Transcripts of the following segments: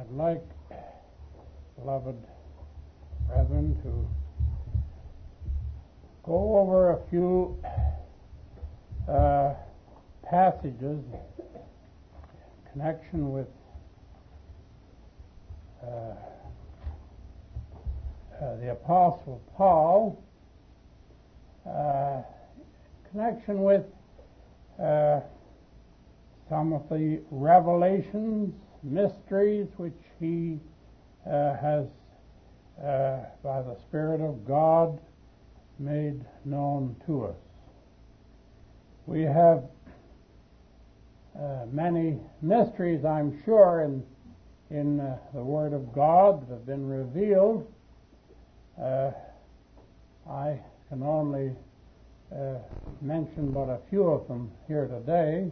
I'd like, beloved brethren, to go over a few passages in connection with the Apostle Paul, connection with some of the revelations, mysteries which he has, by the Spirit of God, made known to us. We have many mysteries, I'm sure, in the Word of God that have been revealed. I can only mention but a few of them here today.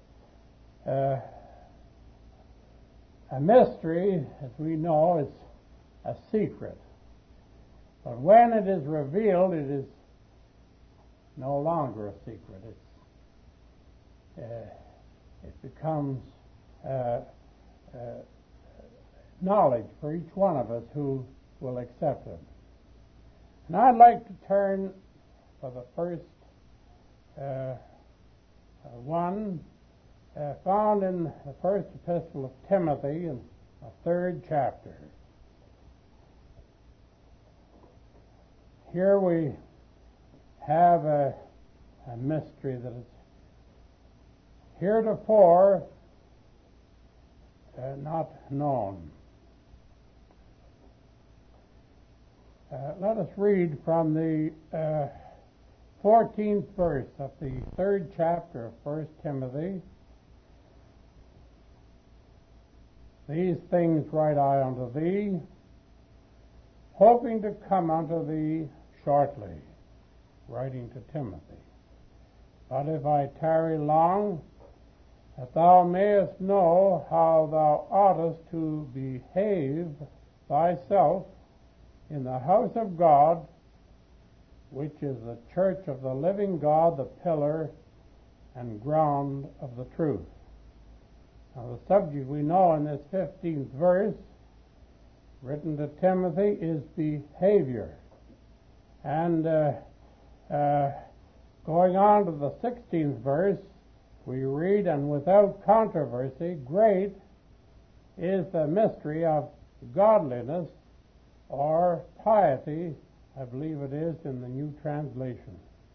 A mystery, as we know, is a secret. But when it is revealed, it is no longer a secret. It becomes knowledge for each one of us who will accept it. And I'd like to turn for the first one found in the first epistle of Timothy in the 3rd chapter. Here we have a mystery that is heretofore not known. Let us read from the 14th verse of the 3rd chapter of 1 Timothy. These things write I unto thee, hoping to come unto thee shortly, writing to Timothy. But if I tarry long, that thou mayest know how thou oughtest to behave thyself in the house of God, which is the church of the living God, the pillar and ground of the truth. Now, the subject we know in this 15th verse, written to Timothy, is behavior. And going on to the 16th verse, we read, and without controversy, great is the mystery of godliness, or piety, I believe it is in the New Translation.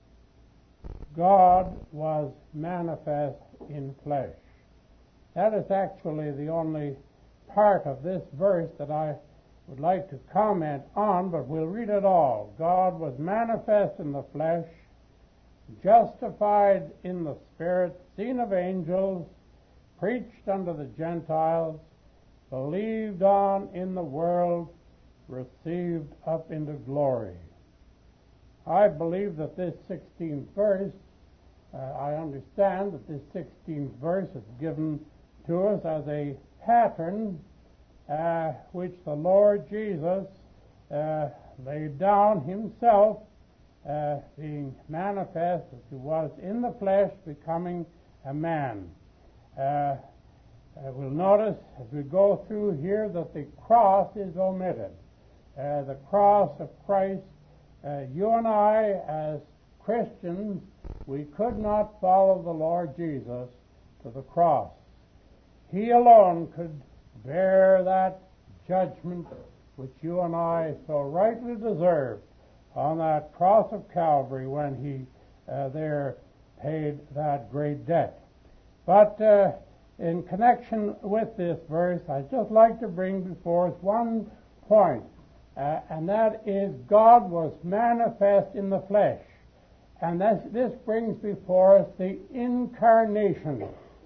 God was manifest in flesh. That is actually the only part of this verse that I would like to comment on, but we'll read it all. God was manifest in the flesh, justified in the Spirit, seen of angels, preached unto the Gentiles, believed on in the world, received up into glory. I believe that this 16th verse, I understand that this 16th verse is given to us as a pattern which the Lord Jesus laid down himself, being manifest as he was in the flesh, becoming a man. We'll notice as we go through here that the cross is omitted. The cross of Christ, you and I as Christians, we could not follow the Lord Jesus to the cross. He alone could bear that judgment which you and I so rightly deserved on that cross of Calvary when he there paid that great debt. But in connection with this verse, I'd just like to bring before us one point, and that is God was manifest in the flesh. And this brings before us the incarnation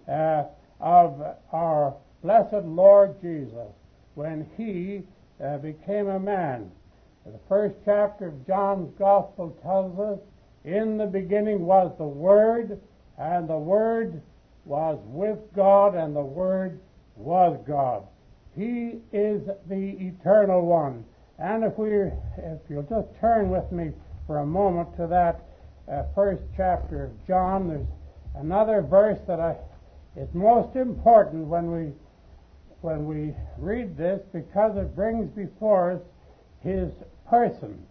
of our blessed Lord Jesus when he became a man. The first chapter of John's Gospel tells us, in the beginning was the Word, and the Word was with God, and the Word was God. He is the Eternal One. And if you'll just turn with me for a moment to that first chapter of John, there's another verse that is most important when we when we read this because it brings before us his person.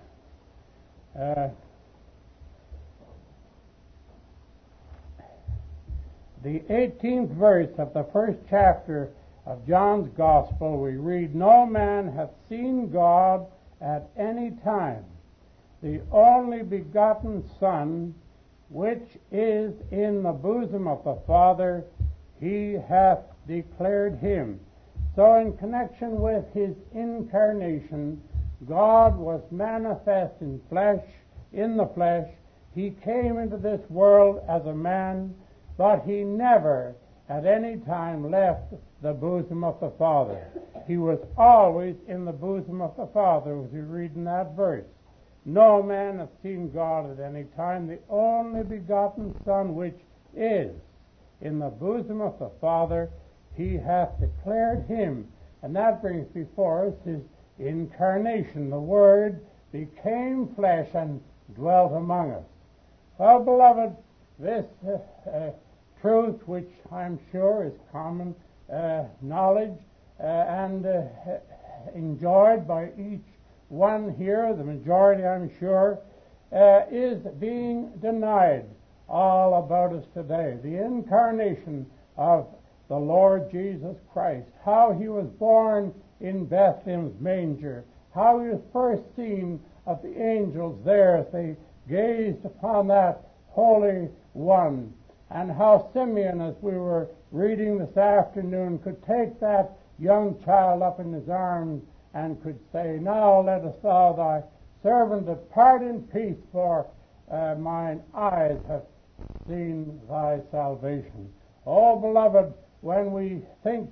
The 18th verse of the first chapter of John's Gospel, we read, "No man hath seen God at any time. The only begotten Son, which is in the bosom of the Father, he hath declared him." So in connection with his incarnation, God was manifest in the flesh. He came into this world as a man, but he never at any time left the bosom of the Father. He was always in the bosom of the Father, as you read in that verse. No man hath seen God at any time. The only begotten Son, which is in the bosom of the Father, he hath declared him. And that brings before us his incarnation. The Word became flesh and dwelt among us. Well, beloved, this truth, which I'm sure is common knowledge and enjoyed by each one here, the majority I'm sure, is being denied all about us today. The incarnation of the Lord Jesus Christ, how he was born in Bethlehem's manger, how he was first seen of the angels there as they gazed upon that Holy One, and how Simeon, as we were reading this afternoon, could take that young child up in his arms and could say, "Now lettest thou thy servant depart in peace, for mine eyes have seen thy salvation." Oh, beloved, when we think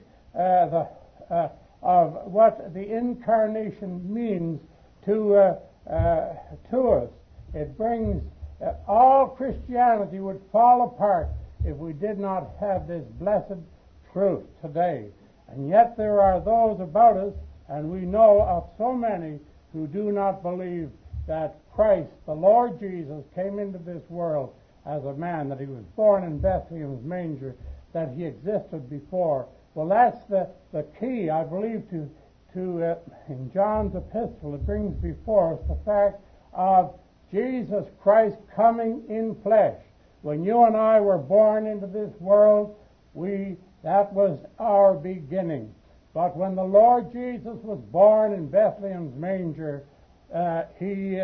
of what the incarnation means to us, it brings all Christianity would fall apart if we did not have this blessed truth today. And yet there are those about us, and we know of so many, who do not believe that Christ, the Lord Jesus, came into this world as a man, that he was born in Bethlehem's manger, that he existed before. Well, that's the key, I believe, to in John's epistle. It brings before us the fact of Jesus Christ coming in flesh. When you and I were born into this world, that was our beginning. But when the Lord Jesus was born in Bethlehem's manger, he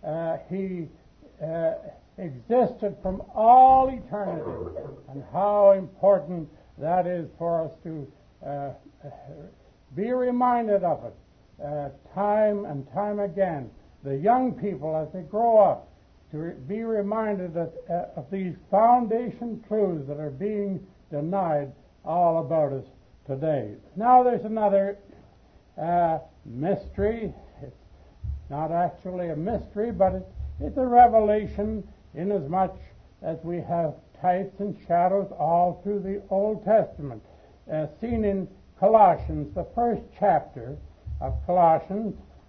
existed from all eternity. And how important that is for us to be reminded of it time and time again. The young people, as they grow up, to be reminded of these foundation truths that are being denied all about us today. Now there's another mystery. It's not actually a mystery, but it's a revelation, inasmuch as we have types and shadows all through the Old Testament, seen in Colossians, the first chapter of Colossians.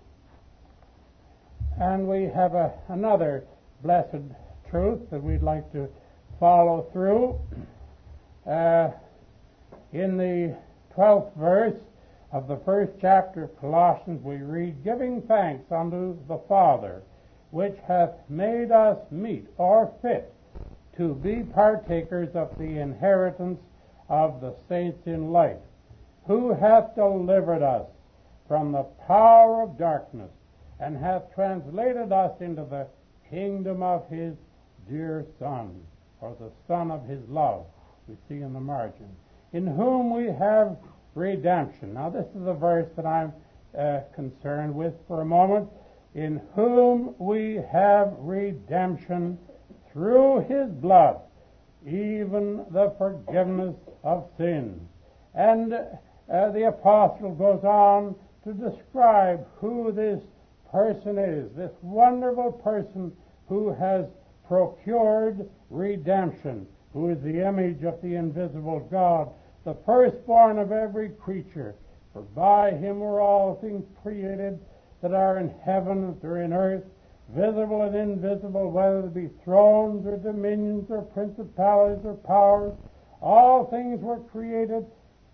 And we have another blessed truth that we'd like to follow through. In the 12th verse of the first chapter of Colossians, we read, "Giving thanks unto the Father, which hath made us meet or fit to be partakers of the inheritance of the saints in light, who hath delivered us from the power of darkness, and hath translated us into the kingdom of his dear Son," or the Son of his love, we see in the margin, "in whom we have redemption." Now this is a verse that I'm concerned with for a moment. "In whom we have redemption through his blood, even the forgiveness of sins." And the apostle goes on to describe who this person is, this wonderful person who has procured redemption, who is the image of the invisible God, the firstborn of every creature. For by him were all things created that are in heaven or in earth, visible and invisible, whether it be thrones or dominions or principalities or powers. All things were created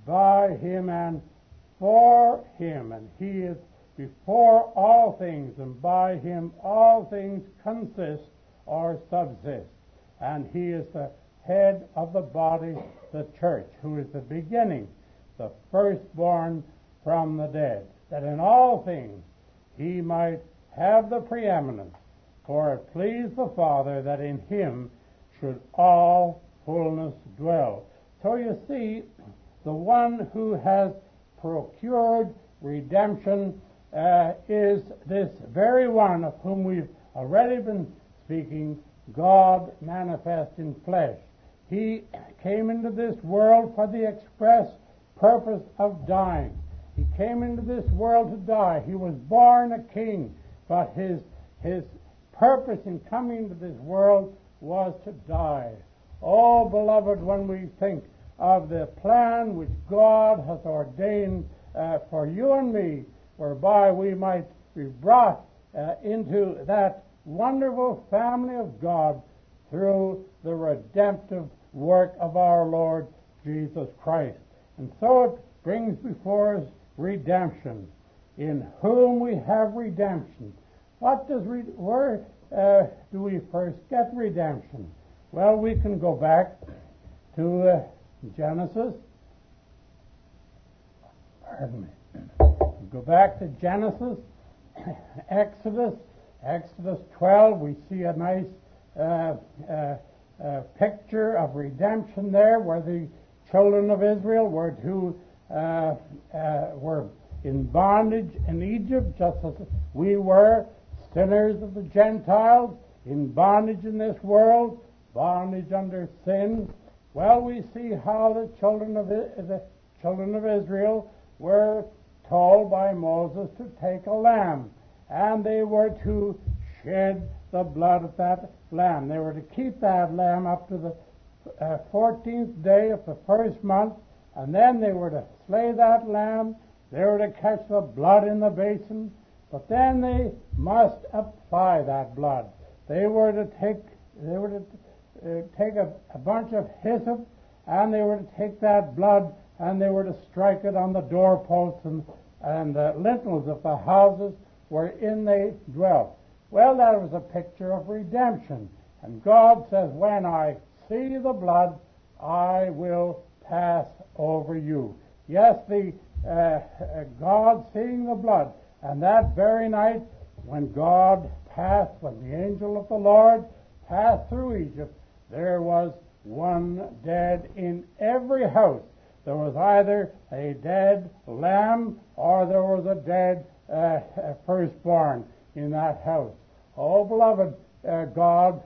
by Him and for Him. And He is before all things, and by Him all things consist or subsist. And He is the head of the body, the church, who is the beginning, the firstborn from the dead, that in all things He might have the preeminence. For it pleased the Father that in Him should all fullness dwell. So you see, the one who has procured redemption is this very one of whom we've already been speaking, God manifest in flesh. He came into this world for the express purpose of dying. He came into this world to die. He was born a king, but his purpose in coming into this world was to die. Oh, beloved, when we think of the plan which God has ordained for you and me, whereby we might be brought into that wonderful family of God through the redemptive work of our Lord Jesus Christ. And so it brings before us redemption, in whom we have redemption. Where do we first get redemption? Well, we can go back to Genesis. Pardon me. Go back to Genesis, Exodus 12. We see a nice picture of redemption there, where the children of Israel were in bondage in Egypt, just as we were, sinners of the Gentiles, in bondage in this world, bondage under sin. Well, we see how the children of Israel were told by Moses to take a lamb, and they were to shed the blood of that lamb. They were to keep that lamb up to the 14th day of the first month, and then they were to slay that lamb. They were to catch the blood in the basin, but then they must apply that blood. They were to take a bunch of hyssop, and they were to take that blood, and they were to strike it on the doorposts and the lintels of the houses wherein they dwelt. Well, that was a picture of redemption. And God says, when I see the blood, I will pass over you. Yes, God seeing the blood. And that very night, when the angel of the Lord passed through Egypt, there was one dead in every house. There was either a dead lamb or there was a dead firstborn in that house. Oh, beloved, God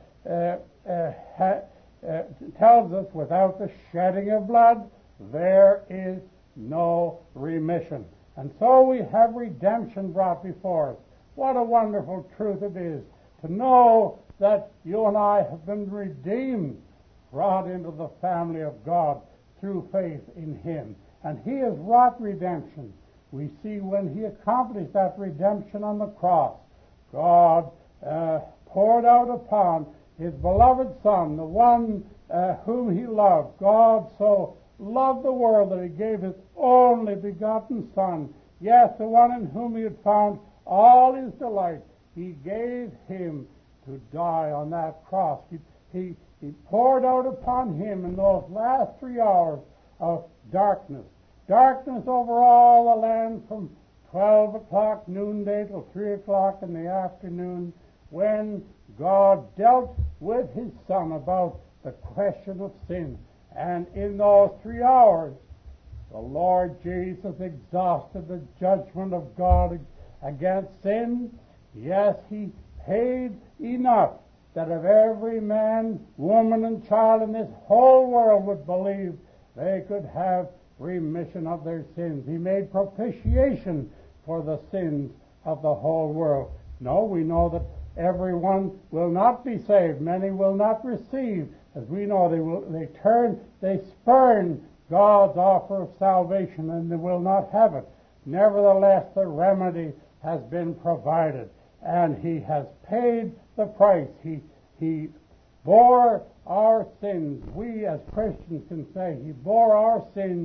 tells us without the shedding of blood, there is no remission. And so we have redemption brought before us. What a wonderful truth it is to know that you and I have been redeemed, brought into the family of God through faith in Him. And He has wrought redemption. We see when He accomplished that redemption on the cross, God poured out upon His beloved Son, the one whom He loved. God so loved the world that He gave His only begotten Son. Yes, the one in whom He had found all His delight. He gave Him to die on that cross. He poured out upon Him in those last 3 hours of darkness. Darkness over all the land from 12 o'clock noonday till 3 o'clock in the afternoon, when God dealt with His Son about the question of sin. And in those 3 hours, the Lord Jesus exhausted the judgment of God against sin. Yes, He paid enough that if every man, woman, and child in this whole world would believe, they could have remission of their sins. He made propitiation for the sins of the whole world. No, we know that everyone will not be saved. Many will not receive. As we know, they spurn God's offer of salvation, and they will not have it. Nevertheless, the remedy has been provided, and He has paid the price. He bore our sins. We as Christians can say He bore our sins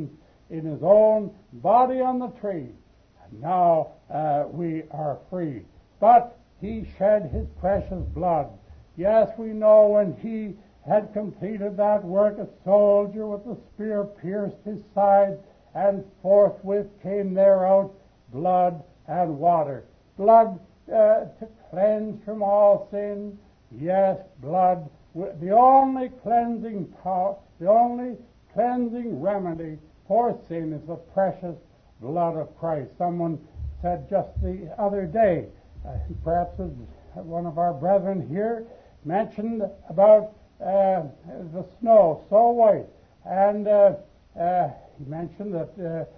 in His own body on the tree. And now we are free. But He shed His precious blood. Yes, we know when He had completed that work, a soldier with a spear pierced His side, and forthwith came there out blood and water. Blood to cleanse from all sin. Yes, blood, the only cleansing power, the only cleansing remedy for sin is the precious blood of Christ. Someone said just the other day, perhaps one of our brethren here mentioned about the snow, so white, and he mentioned that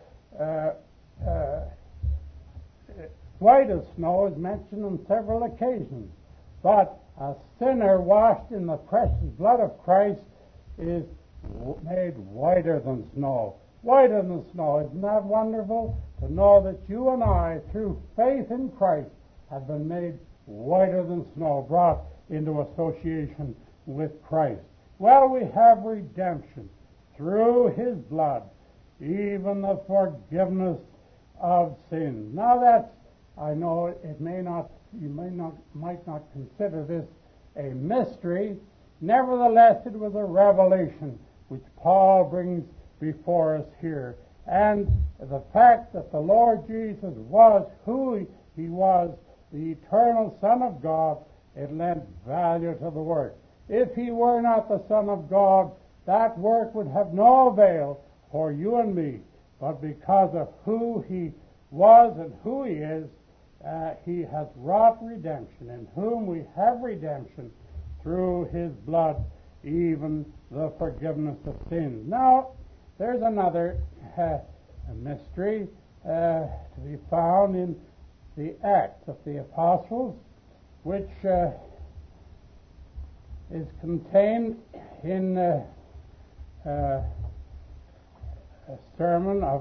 white as snow is mentioned on several occasions, but a sinner washed in the precious blood of Christ is made whiter than snow. Whiter than snow. Isn't that wonderful? To know that you and I, through faith in Christ, have been made whiter than snow, brought into association with Christ. Well, we have redemption through His blood, even the forgiveness of sins. Now that's, I know it may not, you might not consider this a mystery. Nevertheless, it was a revelation which Paul brings before us here. And the fact that the Lord Jesus was who He was, the eternal Son of God, it lent value to the work. If He were not the Son of God, that work would have no avail for you and me. But because of who He was and who He is, He has wrought redemption, in whom we have redemption through His blood, even the forgiveness of sins. Now, there's another mystery to be found in the Acts of the Apostles, which is contained in a sermon of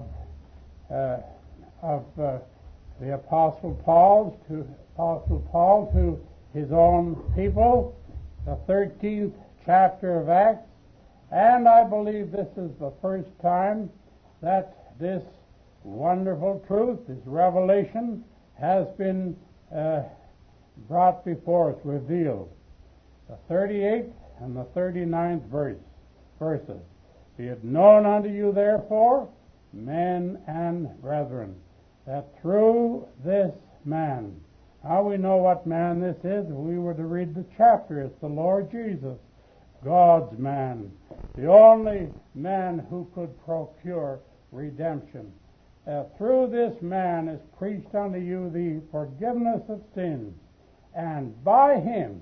the Apostle Paul to his own people, the 13th chapter of Acts. And I believe this is the first time that this wonderful truth, this revelation, has been brought before us, revealed. The 38th and the 39th verses. Be it known unto you, therefore, men and brethren, that through this man, now we know what man this is. If we were to read the chapter, it's the Lord Jesus, God's man, the only man who could procure redemption. Through this man is preached unto you the forgiveness of sins, and by him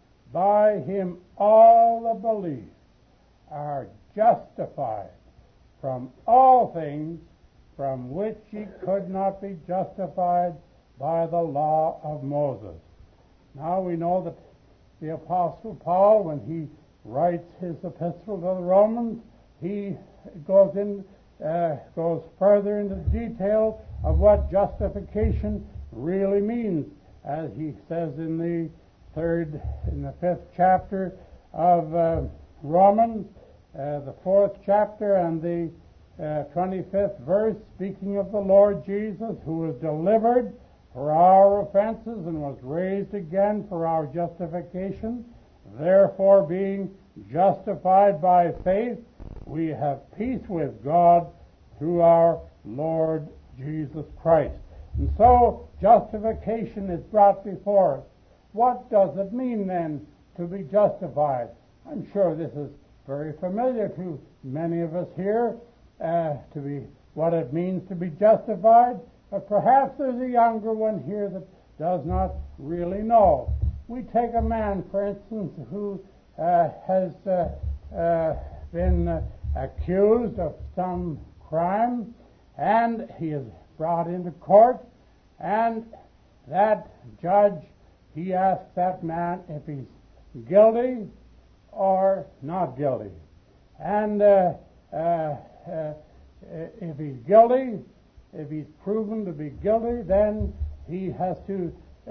all that believe are justified from all things from which ye could not be justified by the law of Moses. Now we know that the Apostle Paul, when he writes his epistle to the Romans, he goes further into detail of what justification really means, as he says in the 5th chapter of Romans, the 4th chapter and the 25th verse, speaking of the Lord Jesus, who was delivered for our offenses and was raised again for our justification. Therefore, being justified by faith, we have peace with God through our Lord Jesus Christ. And so, justification is brought before us. What does it mean, then, to be justified? I'm sure this is very familiar to many of us here, what it means to be justified. But perhaps there's a younger one here that does not really know. We take a man, for instance, who has been accused of some crime, and he is brought into court, and that judge, he asks that man if he's guilty or not guilty. And if he's guilty, if he's proven to be guilty, then he has to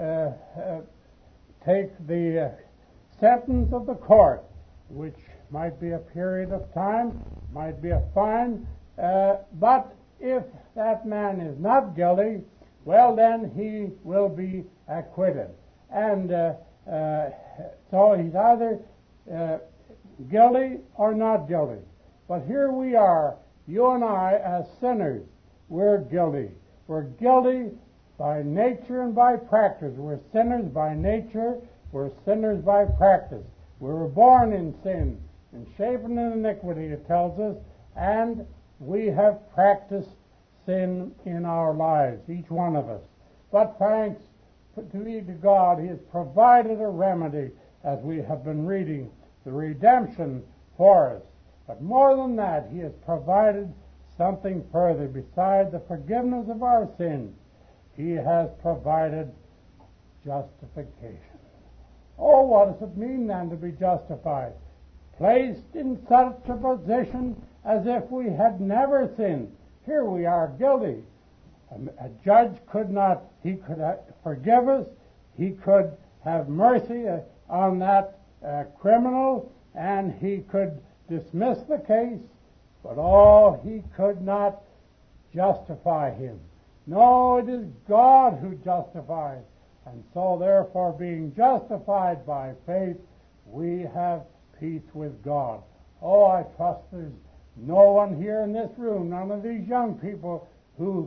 take the sentence of the court, which might be a period of time, might be a fine, But if that man is not guilty, well, then he will be acquitted. And so he's either guilty or not guilty. But here we are, you and I, as sinners, we're guilty. We're guilty by nature and by practice. We're sinners by nature. We're sinners by practice. We were born in sin and shapen in iniquity, it tells us, and we have practiced sin in our lives, each one of us. But thanks be to God, He has provided a remedy, as we have been reading, the redemption for us. But more than that, He has provided something further. Beside the forgiveness of our sins, He has provided justification. Oh, what does it mean then to be justified? Placed in such a position as if we had never sinned. Here we are guilty. A judge could not, he could forgive us, he could have mercy on that criminal, and he could dismiss the case, but he could not justify him. No, it is God who justifies. And so, therefore, being justified by faith, we have peace with God. Oh, I trust there's no one here in this room, none of these young people who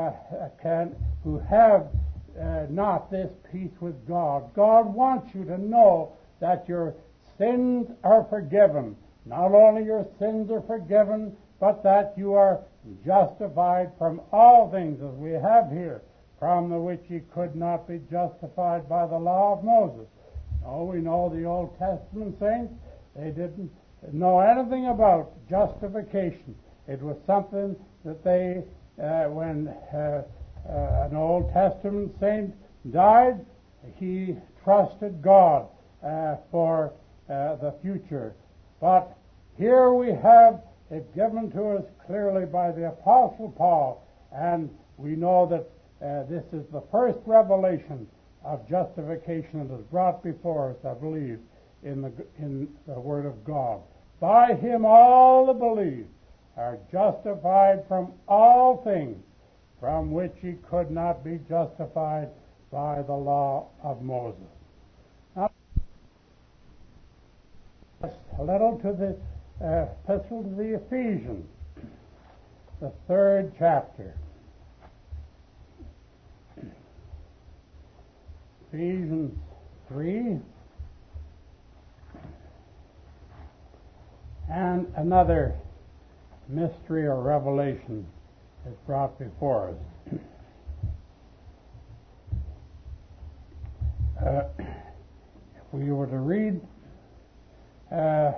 have not this peace with God. God wants you to know that your sins are forgiven. Not only your sins are forgiven, but that you are justified from all things, as we have here, from the which ye could not be justified by the law of Moses. Oh, we know the Old Testament saints, they didn't know anything about justification. It was something that they, when an Old Testament saint died, he trusted God for the future. But here we have it given to us clearly by the Apostle Paul, and we know that this is the first revelation of justification that is brought before us, I believe, in the Word of God. By Him all that believe are justified from all things from which ye could not be justified by the law of Moses. Now, a little to the Epistle to the Ephesians, the 3rd chapter. Ephesians 3, and another mystery or revelation is brought before us. If we were to read the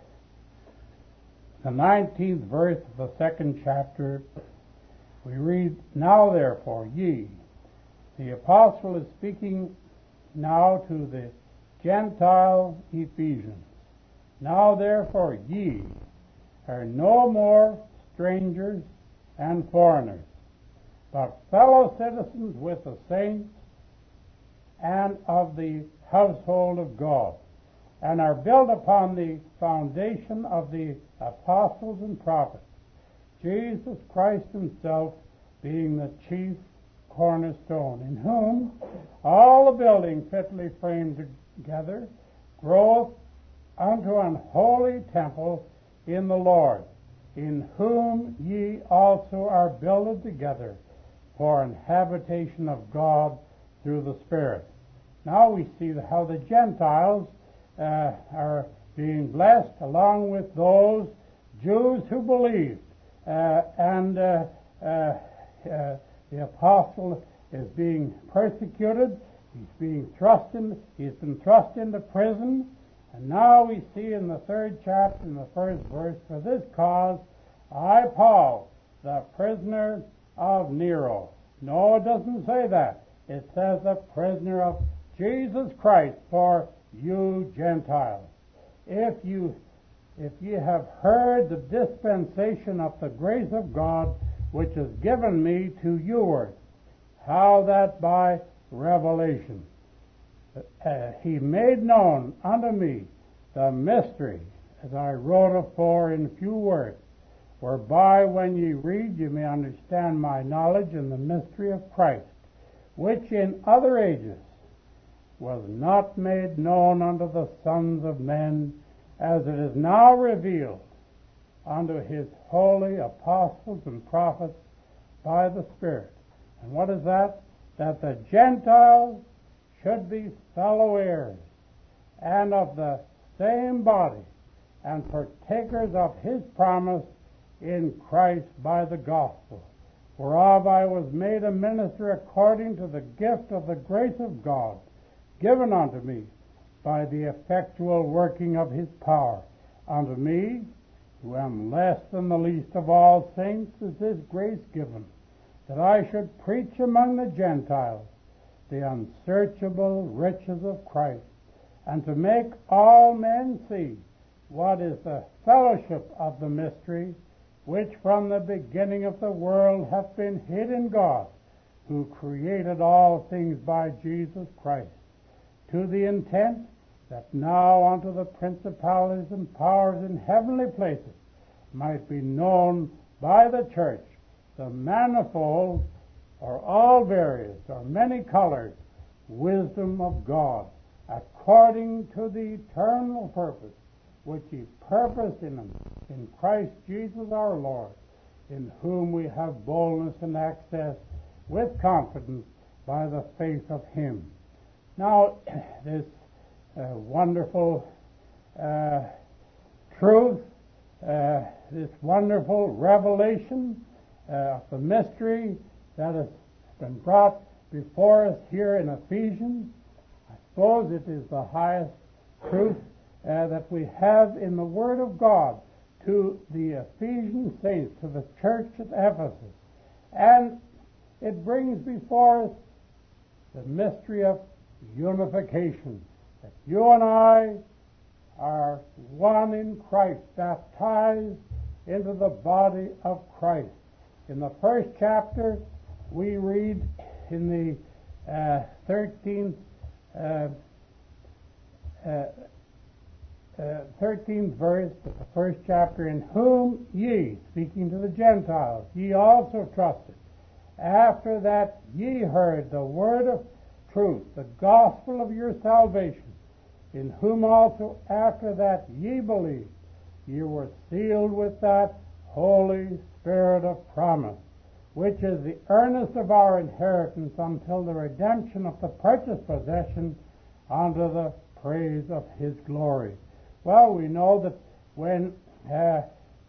19th verse of the 2nd chapter, we read, "Now therefore ye," the apostle is speaking now to the Gentile Ephesians, "Now therefore ye are no more strangers and foreigners, but fellow citizens with the saints and of the household of God, and are built upon the foundation of the apostles and prophets, Jesus Christ himself being the chief cornerstone, in whom all the building fitly framed together groweth unto an holy temple in the Lord, in whom ye also are builded together for an habitation of God through the Spirit." Now we see how the Gentiles are being blessed along with those Jews who believed, and the apostle is being persecuted. He's been thrust into prison. And now we see in the 3rd chapter, in the 1st verse, "For this cause I, Paul, the prisoner of Nero." No, it doesn't say that. It says the prisoner of Jesus Christ for you Gentiles. If you have heard the dispensation of the grace of God, which is given me to you, how that by revelation he made known unto me the mystery, as I wrote afore in few words, whereby when ye read ye may understand my knowledge in the mystery of Christ, which in other ages was not made known unto the sons of men, as it is now revealed unto his holy apostles and prophets by the Spirit. And what is that? That the Gentiles should be fellow heirs, and of the same body, and partakers of his promise in Christ by the gospel, whereof I was made a minister according to the gift of the grace of God, given unto me by the effectual working of his power. Unto me, who am less than the least of all saints, is this grace given, that I should preach among the Gentiles the unsearchable riches of Christ, and to make all men see what is the fellowship of the mystery, which from the beginning of the world hath been hid in God, who created all things by Jesus Christ, to the intent that now unto the principalities and powers in heavenly places might be known by the church the manifold, or all various, or many-colored wisdom of God, according to the eternal purpose which he purposed in Christ Jesus our Lord, in whom we have boldness and access with confidence by the faith of him. Now, this wonderful truth, this wonderful revelation of the mystery that has been brought before us here in Ephesians, I suppose it is the highest truth that we have in the Word of God to the Ephesian saints, to the church at Ephesus. And it brings before us the mystery of unification, that you and I are one in Christ, baptized into the body of Christ. In the first chapter, we read in the 13th verse of the first chapter, in whom ye, speaking to the Gentiles, ye also trusted, after that ye heard the word of truth, the gospel of your salvation, in whom also after that ye believed, ye were sealed with that Holy Spirit of promise, which is the earnest of our inheritance until the redemption of the purchased possession unto the praise of his glory. Well, we know that when the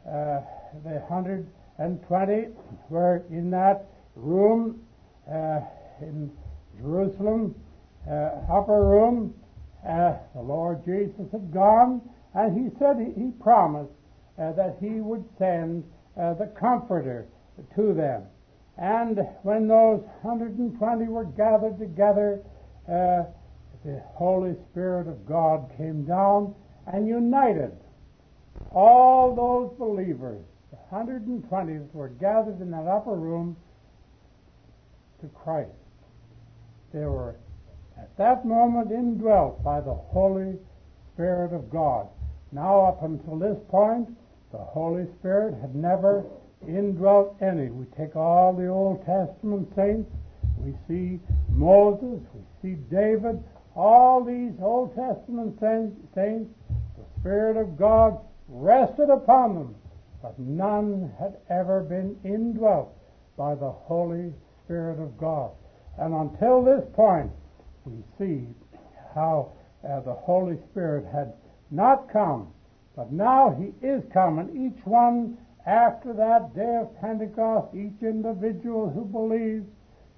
120 were in that room in Jerusalem, upper room, the Lord Jesus had gone, and he said he promised that he would send the Comforter to them. And when those 120 were gathered together, the Holy Spirit of God came down and united all those believers, the 120 that were gathered in that upper room, to Christ. They were at that moment indwelt by the Holy Spirit of God. Now, up until this point, the Holy Spirit had never indwelt any. We take all the Old Testament saints, we see Moses, we see David, all these Old Testament saints, the Spirit of God rested upon them, but none had ever been indwelt by the Holy Spirit of God. And until this point, we see how the Holy Spirit had not come, but now he is come, and each one after that day of Pentecost, each individual who believes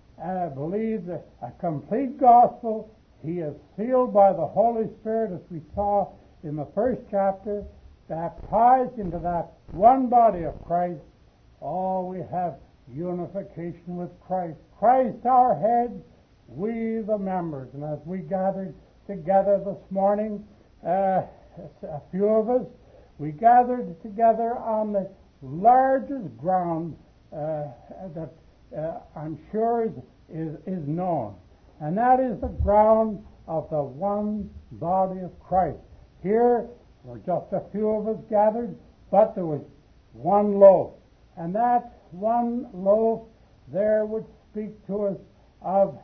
a complete gospel, he is sealed by the Holy Spirit, as we saw in the first chapter, baptized into that one body of Christ. Oh, we have unification with Christ. Christ our head, we the members. And as we gathered together this morning, a few of us, we gathered together on the largest ground that I'm sure is known. And that is the ground of the one body of Christ. Here were just a few of us gathered, but there was one loaf. And that one loaf there would speak to us of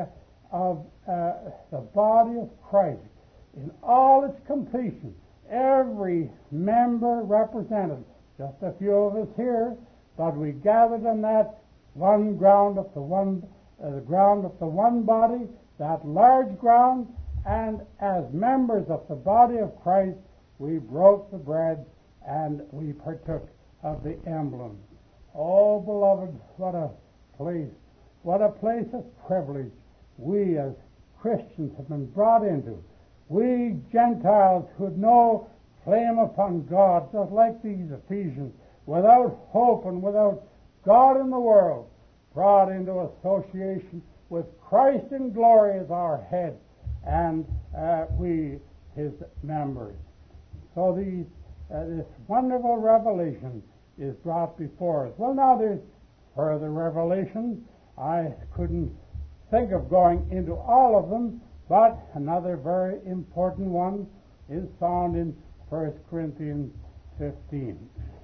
the body of Christ in all its completion. Every member represented. Just a few of us here, but we gathered on that one ground of the ground of the one body, that large ground, and as members of the body of Christ, we broke the bread and we partook of the emblem. Oh, beloved, what a place of privilege we as Christians have been brought into. We Gentiles who had no claim upon God, just like these Ephesians, without hope and without God in the world, brought into association with Christ in glory as our head, and we His members. So this wonderful revelation is brought before us. Well, now there's further revelation. I couldn't think of going into all of them, but another very important one is found in 1 Corinthians 15.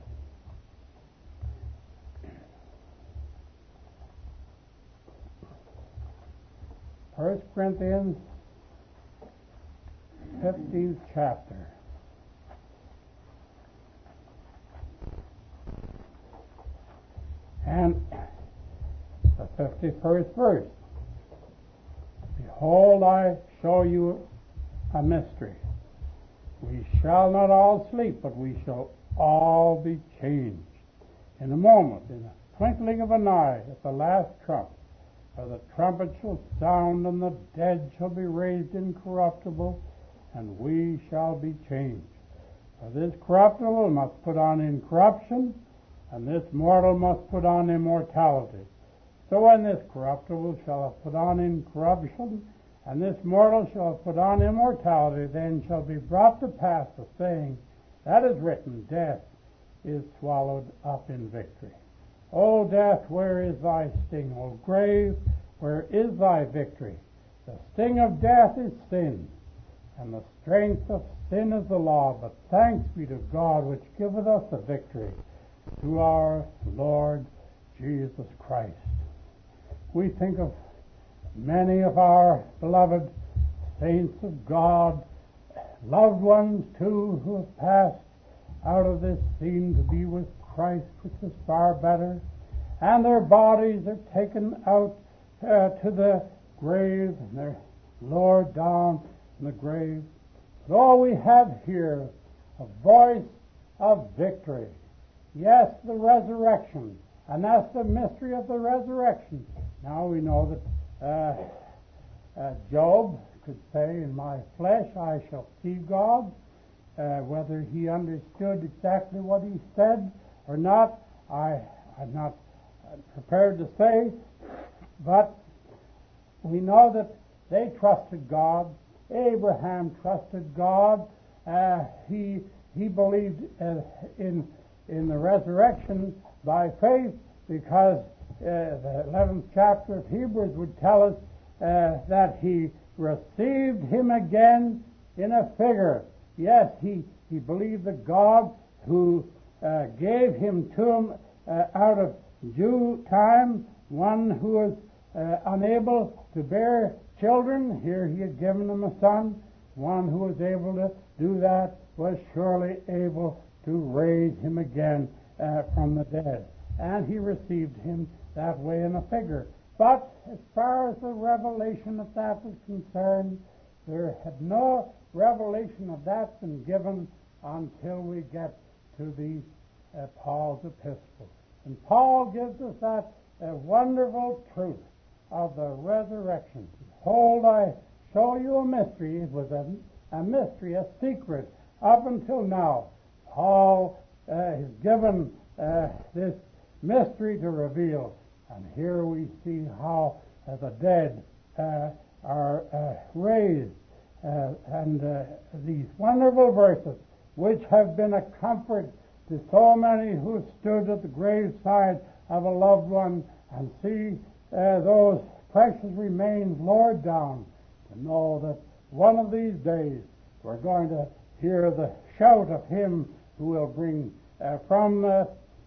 1 Corinthians 15th chapter. And the 51st verse. Behold, I show you a mystery. We shall not all sleep, but we shall all be changed. In a moment, in a twinkling of an eye, at the last trump. For the trumpet shall sound, and the dead shall be raised incorruptible, and we shall be changed. For this corruptible must put on incorruption, and this mortal must put on immortality. So when this corruptible shall have put on incorruption, and this mortal shall have put on immortality, then shall be brought to pass the saying that is written, death is swallowed up in victory. O death, where is thy sting? O grave, where is thy victory? The sting of death is sin, and the strength of sin is the law. But thanks be to God, which giveth us the victory through our Lord Jesus Christ. We think of many of our beloved saints of God, loved ones too, who have passed out of this scene to be with Christ, which is far better, and their bodies are taken out to the grave, and they're lowered down in the grave. But all we have here, a voice of victory. Yes, the resurrection, and that's the mystery of the resurrection. Now we know that Job could say, in my flesh I shall see God. Whether he understood exactly what he said or not, I'm not prepared to say, but we know that they trusted God. Abraham trusted God. He believed in the resurrection by faith, because the 11th chapter of Hebrews would tell us that he received him again in a figure. Yes, he believed that God, who gave him to him out of due time, one who was unable to bear children, here he had given him a son. One who was able to do that was surely able to raise him again from the dead. And he received him that way in a figure. But as far as the revelation of that was concerned, there had no revelation of that been given until we get to the Paul's epistle. And Paul gives us that wonderful truth of the resurrection. Behold, I show you a mystery. It was a mystery, a secret, up until now. Paul has given this mystery to reveal. And here we see how the dead are raised. And these wonderful verses, which have been a comfort to so many who stood at the graveside of a loved one and see those precious remains lowered down, to know that one of these days we're going to hear the shout of Him who will bring from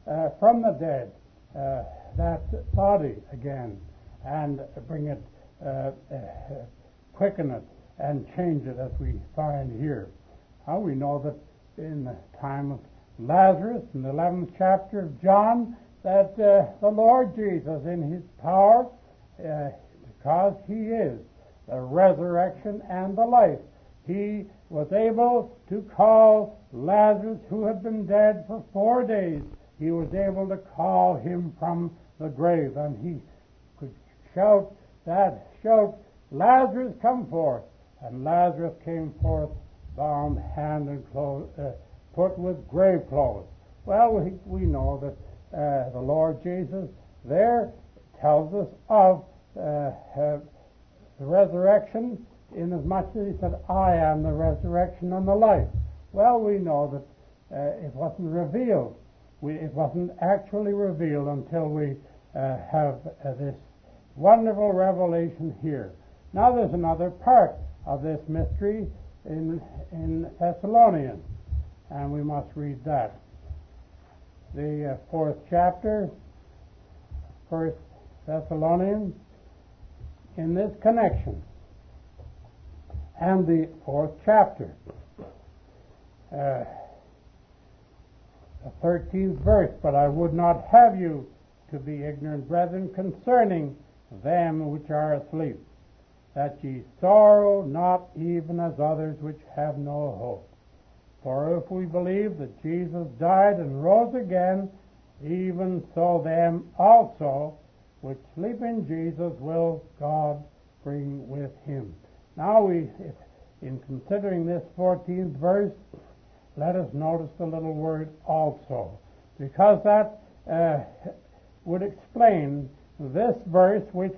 from the dead that body again and bring it, quicken it, and change it as we find here. How we know that in the time of Lazarus, in the 11th chapter of John, that the Lord Jesus, in His power, because He is the resurrection and the life, He was able to call Lazarus, who had been dead for 4 days. He was able to call him from the grave, and he could shout, Lazarus, come forth. And Lazarus came forth, bound hand and put with grave clothes. Well, we know that the Lord Jesus there tells us of the resurrection, inasmuch as He said, I am the resurrection and the life. Well, we know that it wasn't revealed. It wasn't actually revealed until we have this wonderful revelation here. Now there's another part of this mystery in Thessalonians, and we must read that. The 4th chapter, 1 Thessalonians, in this connection, and the 4th chapter, the 13th verse, but I would not have you to be ignorant, brethren, concerning them which are asleep, that ye sorrow not even as others which have no hope. For if we believe that Jesus died and rose again, even so them also which sleep in Jesus will God bring with Him. Now in considering this 14th verse, let us notice the little word also, because that would explain this verse, which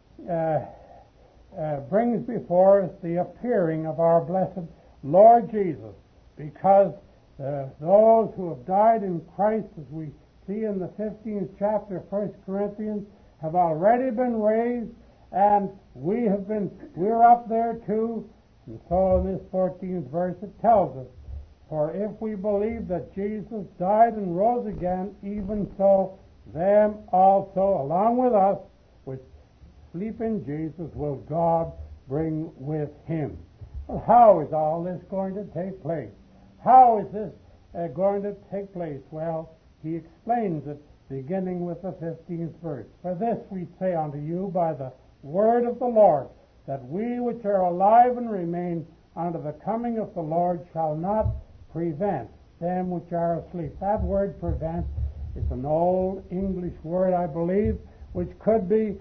brings before us the appearing of our blessed Lord Jesus, because those who have died in Christ, as we see in the 15th chapter of 1 Corinthians, have already been raised, and we're up there too. And so in this 14th verse it tells us, for if we believe that Jesus died and rose again, even so them also, along with us, which sleep in Jesus, will God bring with Him. Well, how is all this going to take place? How is this going to take place? Well, he explains it beginning with the 15th verse. For this we say unto you by the word of the Lord, that we which are alive and remain unto the coming of the Lord shall not prevent them which are asleep. That word prevent is an old English word, I believe, which could be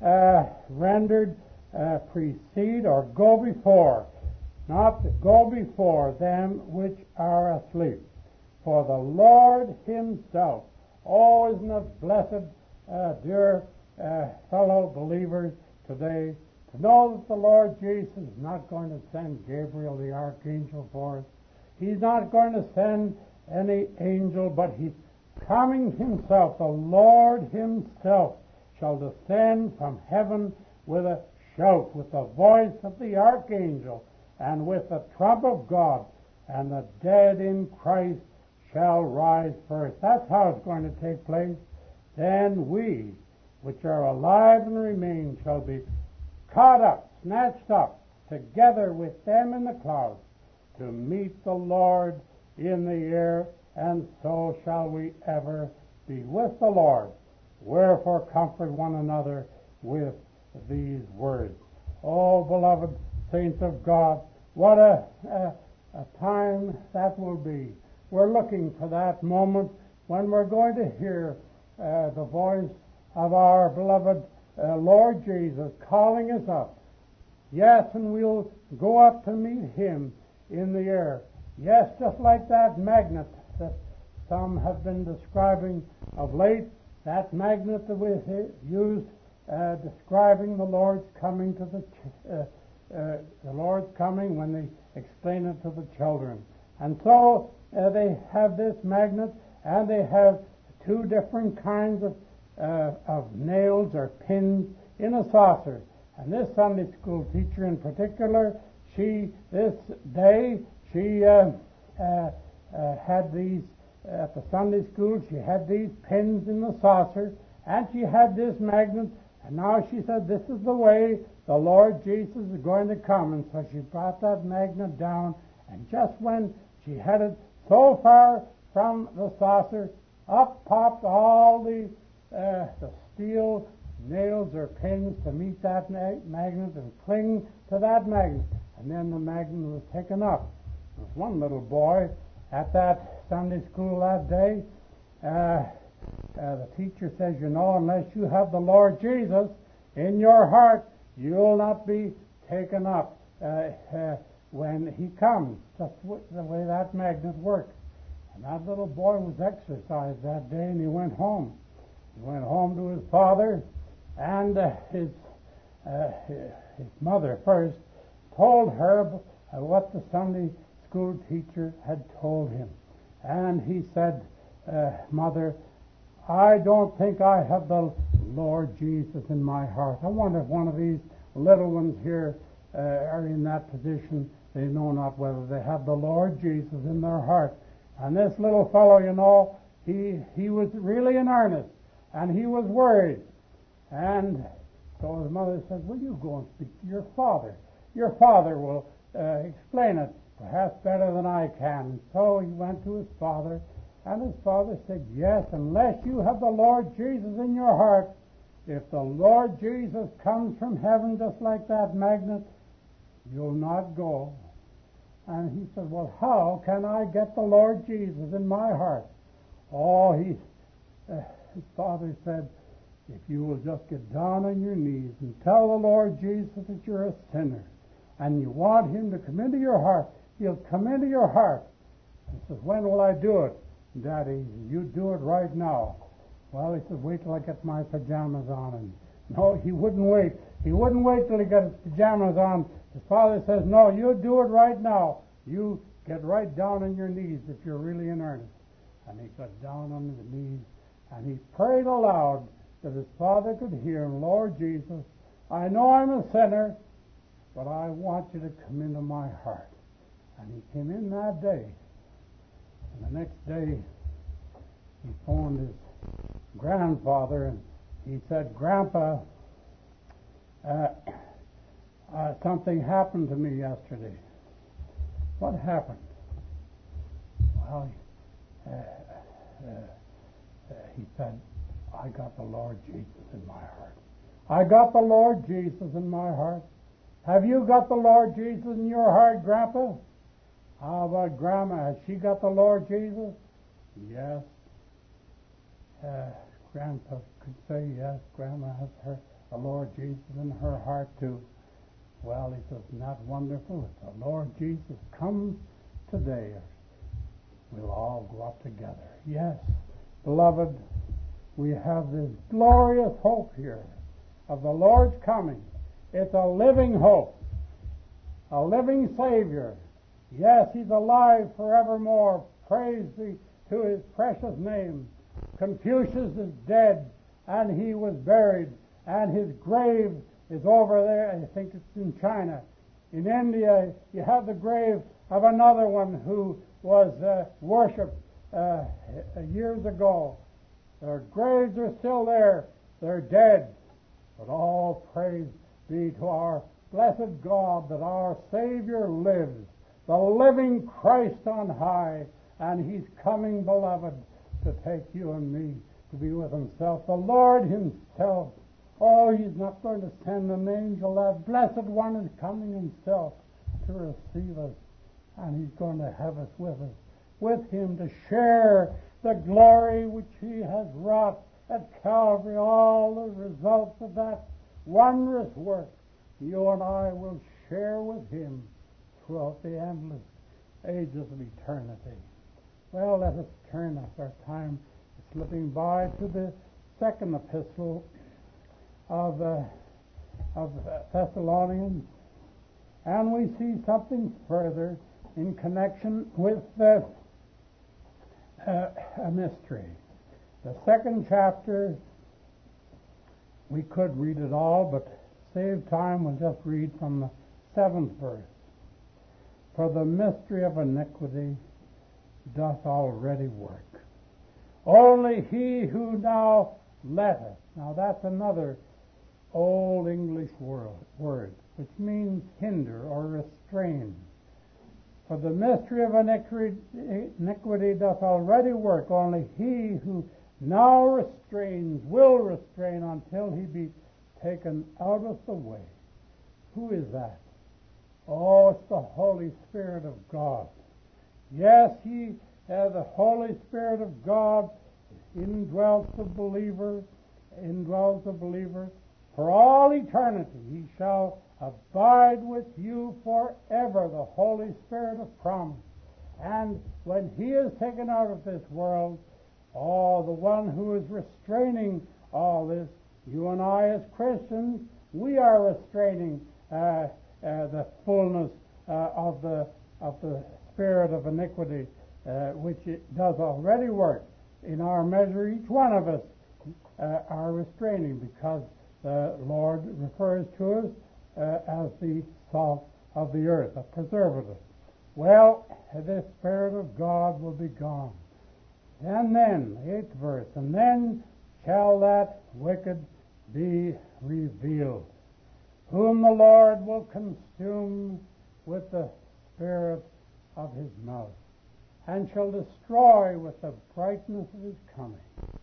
rendered precede or go before. Not go before them which are asleep. For the Lord Himself, oh, isn't it blessed, dear fellow believers today, to know that the Lord Jesus is not going to send Gabriel the archangel for us. He's not going to send any angel, but He's coming Himself. The Lord Himself shall descend from heaven with a shout, with the voice of the archangel, and with the trump of God, and the dead in Christ shall rise first. That's how it's going to take place. Then we, which are alive and remain, shall be caught up, snatched up, together with them in the clouds, to meet the Lord in the air, and so shall we ever be with the Lord. Wherefore comfort one another with these words. Oh, beloved saints of God, what a time that will be. We're looking for that moment when we're going to hear the voice of our beloved Lord Jesus calling us up. Yes, and we'll go up to meet Him in the air. Yes, just like that magnet that some have been describing of late, that magnet that we used describing the Lord's coming to the Lord's coming when they explain it to the children. And so they have this magnet, and they have two different kinds of nails or pins in a saucer. And this Sunday school teacher in particular, this day, she had these at the Sunday school, she had these pins in the saucer, and she had this magnet, and now she said, this is the way the Lord Jesus is going to come. And so she brought that magnet down, and just when she had it so far from the saucer, up popped all the steel nails or pins to meet that magnet and cling to that magnet. And then the magnet was taken up. There was one little boy at that Sunday school that day. The teacher says, you know, unless you have the Lord Jesus in your heart, you'll not be taken up when He comes. Just the way that magnet works. And that little boy was exercised that day, and he went home. He went home to his father, and his mother first told her what the Sunday school teacher had told him. And he said, Mother, I don't think I have the Lord Jesus in my heart. I wonder if one of these little ones here are in that position. They know not whether they have the Lord Jesus in their heart. And this little fellow, you know, he was really in earnest, and he was worried. And so his mother said, will you go and speak to your father? Your father will explain it perhaps better than I can. And so he went to his father, and his father said, yes, unless you have the Lord Jesus in your heart, if the Lord Jesus comes from heaven just like that magnet, you'll not go. And he said, well, how can I get the Lord Jesus in my heart? Oh, his father said, if you will just get down on your knees and tell the Lord Jesus that you're a sinner and you want Him to come into your heart, He'll come into your heart. He says, when will I do it? Daddy, you do it right now. Well, he said, wait till I get my pajamas on. And no, he wouldn't wait. He wouldn't wait till he got his pajamas on. His father says, no, you do it right now. You get right down on your knees if you're really in earnest. And he got down on his knees, and he prayed aloud that his father could hear him. Lord Jesus, I know I'm a sinner, but I want you to come into my heart. And he came in that day. And the next day, he phoned his grandfather, and he said, Grandpa, something happened to me yesterday. What happened? Well, he said, I got the Lord Jesus in my heart. I got the Lord Jesus in my heart. Have you got the Lord Jesus in your heart, Grandpa? How about Grandma? Has she got the Lord Jesus? Yes. Grandpa could say yes. Grandma has the Lord Jesus in her heart too. Well, he says, isn't that wonderful? If the Lord Jesus comes today, we'll all go up together. Yes, beloved, we have this glorious hope here of the Lord's coming. It's a living hope, a living Savior. Yes, He's alive forevermore. Praise be to His precious name. Confucius is dead, and he was buried, and his grave is over there. I think it's in China. In India, you have the grave of another one who was worshipped years ago. Their graves are still there. They're dead. But all praise be to our blessed God that our Savior lives, the living Christ on high, and He's coming, beloved, to take you and me to be with Himself. The Lord Himself. Oh, He's not going to send an angel. That blessed one is coming Himself to receive us, and He's going to have us with Him to share the glory which He has wrought at Calvary, all the results of that wondrous work. You and I will share with Him throughout the endless ages of eternity. Well, let us turn as our time is slipping by to the second epistle of Thessalonians, and we see something further in connection with a mystery. The second chapter, we could read it all, but to save time, we'll just read from the 7th verse. For the mystery of iniquity doth already work. Only he who now letteth. Now that's another Old English word, which means hinder or restrain. For the mystery of iniquity doth already work. Only he who now restrains will restrain until he be taken out of the way. Who is that? Oh, it's the Holy Spirit of God. Yes, the Holy Spirit of God indwells the believer, for all eternity. He shall abide with you forever, the Holy Spirit of promise. And when he is taken out of this world, the one who is restraining all this, you and I as Christians, we are restraining the fullness of the spirit of iniquity, which it does already work. In our measure, each one of us are restraining, because the Lord refers to us as the salt of the earth, a preservative. Well, this Spirit of God will be gone. And then, the 8th verse, and then shall that wicked be revealed, whom the Lord will consume with the spirit of his mouth, and shall destroy with the brightness of his coming,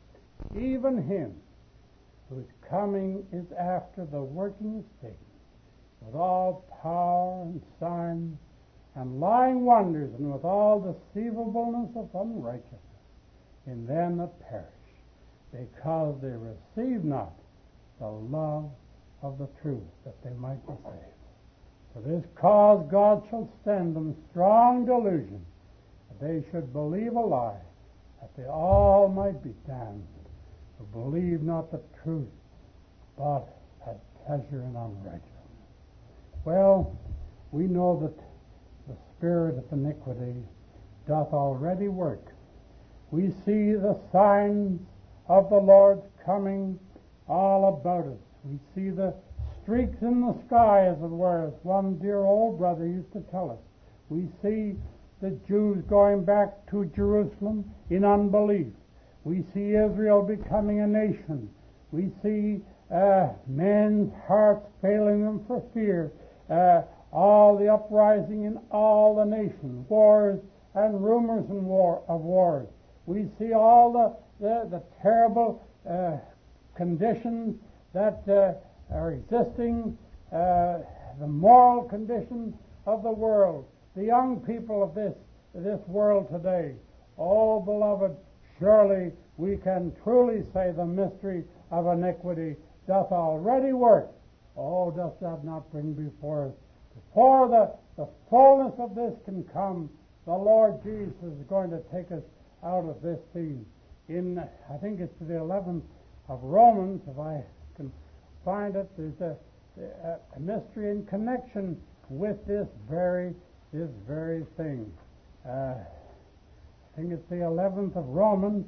even him whose coming is after the working of Satan, with all power and signs and lying wonders, and with all deceivableness of unrighteousness in them that perish, because they receive not the love of the truth, that they might be saved. For this cause God shall send them strong delusion, that they should believe a lie, that they all might be damned, who believe not the truth, but had pleasure in unrighteousness. Well, we know that the spirit of iniquity doth already work. We see the signs of the Lord's coming all about us. We see the streaks in the sky, as it were, as one dear old brother used to tell us. We see the Jews going back to Jerusalem in unbelief. We see Israel becoming a nation. We see men's hearts failing them for fear. All the uprising in all the nations, wars and rumors of wars. We see all the terrible conditions that are existing, the moral condition of the world, the young people of this world today. Oh, beloved, surely we can truly say the mystery of iniquity doth already work. Oh, doth that not bring before us? Before the fullness of this can come, the Lord Jesus is going to take us out of this scene. I think it's the 11th of Romans, if I can find it, there's a mystery in connection with this very thing. I think it's the 11th of Romans,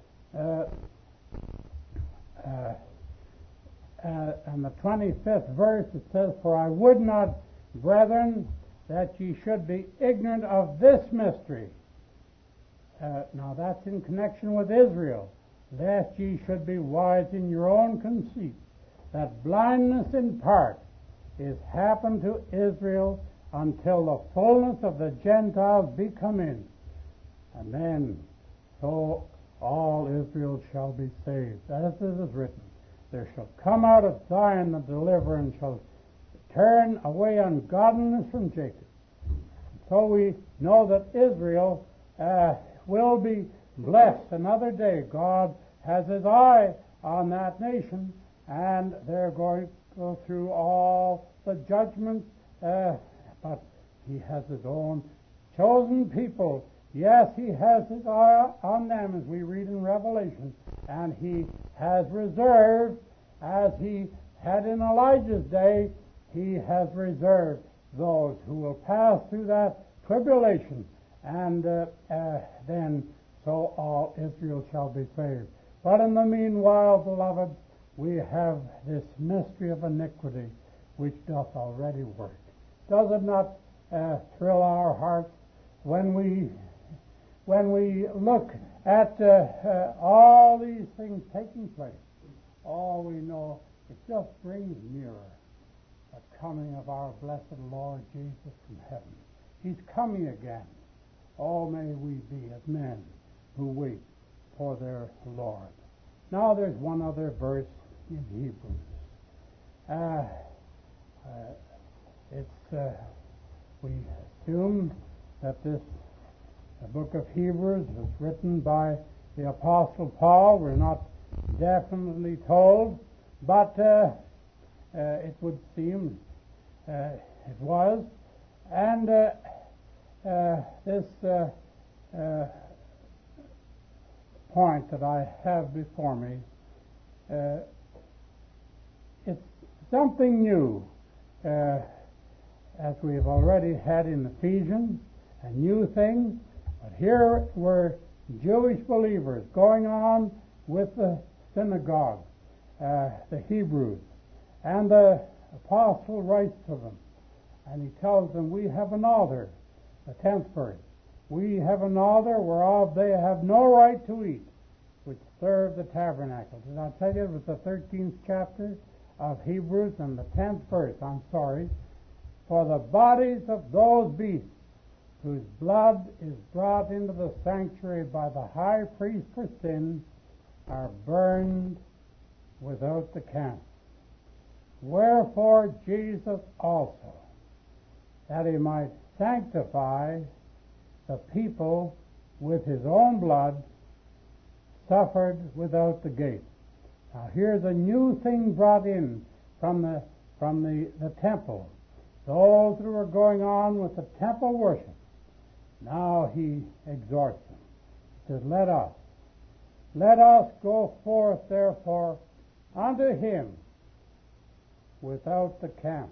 and the 25th verse, it says, "For I would not, brethren, that ye should be ignorant of this mystery." Now that's in connection with Israel. "Lest ye should be wise in your own conceit, that blindness in part is happened to Israel until the fullness of the Gentiles be come in. And then, so all Israel shall be saved. As it is written, there shall come out of Zion the deliverer, and shall turn away ungodliness from Jacob." So we know that Israel will be blessed another day. God has his eye on that nation, and they're going to go through all the judgments, but he has his own chosen people. Yes, he has his eye on them, as we read in Revelation, and he has reserved, as he had in Elijah's day, he has reserved those who will pass through that tribulation, and then so all Israel shall be saved. But in the meanwhile, beloved, we have this mystery of iniquity which doth already work. Does it not thrill our hearts when we look at all these things taking place, all we know, it just brings nearer the coming of our blessed Lord Jesus from heaven. He's coming again. Oh, may we be as men who wait for their Lord. Now there's one other verse in Hebrews. We assume that this book of Hebrews was written by the Apostle Paul. We're not definitely told, but it would seem it was. And this point that I have before me, it's something new, as we have already had in Ephesians, a new thing. But here were Jewish believers going on with the synagogue, the Hebrews, and the apostle writes to them, and he tells them, we have an altar, the 10th verse, we have an altar whereof they have no right to eat, which serve the tabernacle. Did I tell you it was the 13th chapter of Hebrews and the 10th verse? I'm sorry. For the bodies of those beasts whose blood is brought into the sanctuary by the high priest for sin are burned without the camp. Wherefore Jesus also, that he might sanctify the people with his own blood, suffered without the gate. Now here's a new thing brought in from the temple. Those who were going on with the temple worship. Now he exhorts them. He says, let us go forth therefore unto him without the camp,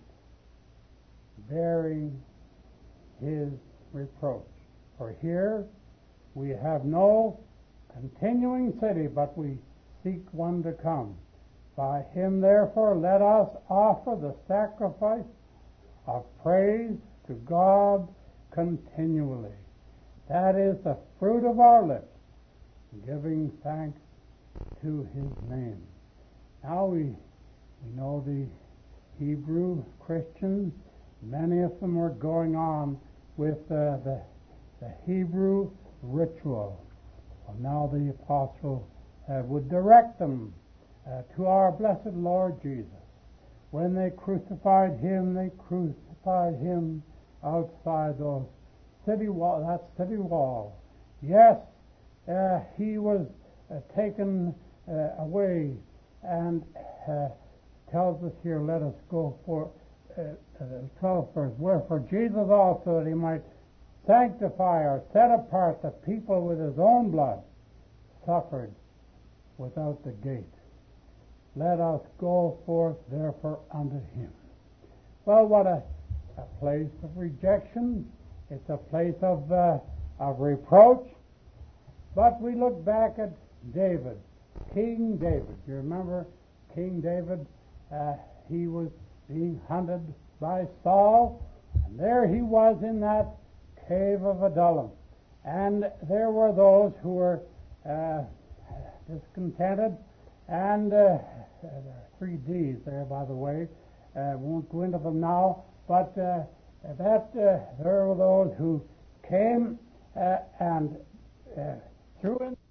bearing his reproach. For here we have no continuing city, but we seek one to come. By him therefore let us offer the sacrifice of praise to God continually. That is the fruit of our lips, giving thanks to his name. Now we know the Hebrew Christians, many of them were going on with the Hebrew ritual. Well, now the apostle would direct them to our blessed Lord Jesus. When they crucified him outside those city wall. Yes, he was taken away, and tells us here, let us go for 12th verse. Wherefore Jesus also, that he might sanctify or set apart the people with his own blood, suffered without the gate. Let us go forth therefore unto him. Well, what a place of rejection. It's a place of reproach. But we look back at David, King David. You remember King David? He was being hunted by Saul, and there he was in that cave of Adullam. And there were those who were discontented, and there are 3 D's there, by the way. Won't go into them now, but there were those who came and threw in